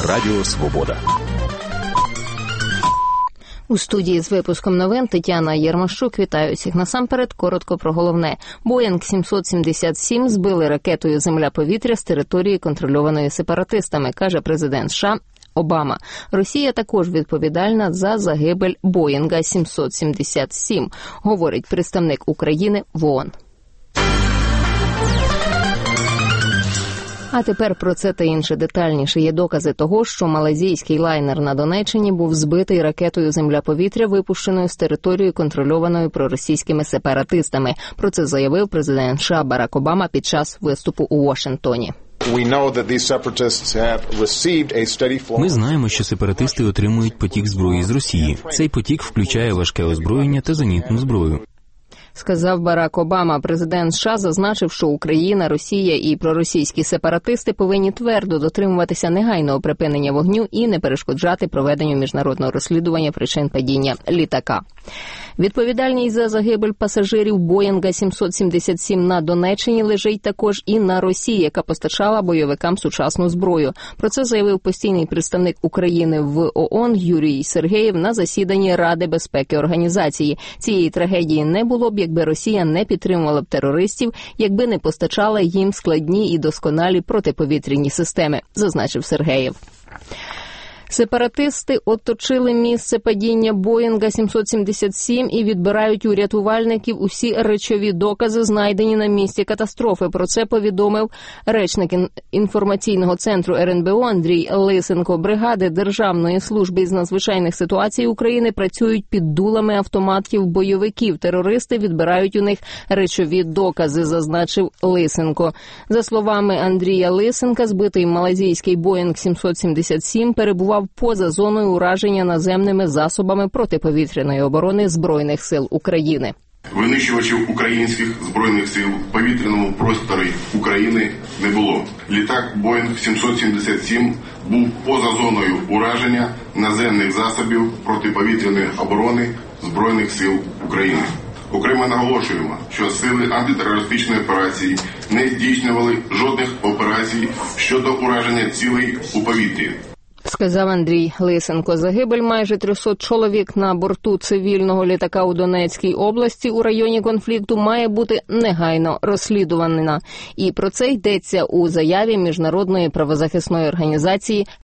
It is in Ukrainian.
Радіо Свобода. У студії з випуском новин Тетяна Єрмощук. Вітаю всіх. Насамперед, коротко про головне. Боїнг 777 збили ракетою земля-повітря з території, контрольованої сепаратистами, каже президент США Обама. Росія також відповідальна за загибель Боїнга 777, говорить представник України в ООН. А тепер про це та інше детальніше. Є докази того, що малайзійський лайнер на Донеччині був збитий ракетою земля-повітря, випущеною з території, контрольованої проросійськими сепаратистами. Про це заявив президент США Барак Обама під час виступу у Вашингтоні. Ми знаємо, що сепаратисти отримують потік зброї з Росії. Цей потік включає важке озброєння та зенітну зброю. Сказав Барак Обама. Президент США зазначив, що Україна, Росія і проросійські сепаратисти повинні твердо дотримуватися негайного припинення вогню і не перешкоджати проведенню міжнародного розслідування причин падіння літака. Відповідальність за загибель пасажирів Боїнга 777 на Донеччині лежить також і на Росії, яка постачала бойовикам сучасну зброю. Про це заявив постійний представник України в ООН Юрій Сергеєв на засіданні Ради безпеки організації. Цієї трагедії не було б, якби Росія не підтримувала б терористів, якби не постачала їм складні і досконалі протиповітряні системи, зазначив Сергеєв. Сепаратисти оточили місце падіння Боїнга 777 і відбирають у рятувальників усі речові докази, знайдені на місці катастрофи. Про це повідомив речник інформаційного центру РНБО Андрій Лисенко. Бригади Державної служби із надзвичайних ситуацій України працюють під дулами автоматів бойовиків. Терористи відбирають у них речові докази, зазначив Лисенко. За словами Андрія Лисенка, збитий малайзійський Боїнг 777 перебував поза зоною ураження наземними засобами протиповітряної оборони Збройних сил України. Винищувачів українських Збройних сил в повітряному просторі України не було. Літак Боїнг 777 був поза зоною ураження наземних засобів протиповітряної оборони Збройних сил України. Окремо наголошуємо, що сили антитерористичної операції не здійснювали жодних операцій щодо ураження цілей у повітрі. Сказав Андрій Лисенко. Загибель майже 300 чоловік на борту цивільного літака у Донецькій області у районі конфлікту має бути негайно розслідувана. І про це йдеться у заяві міжнародної правозахисної організації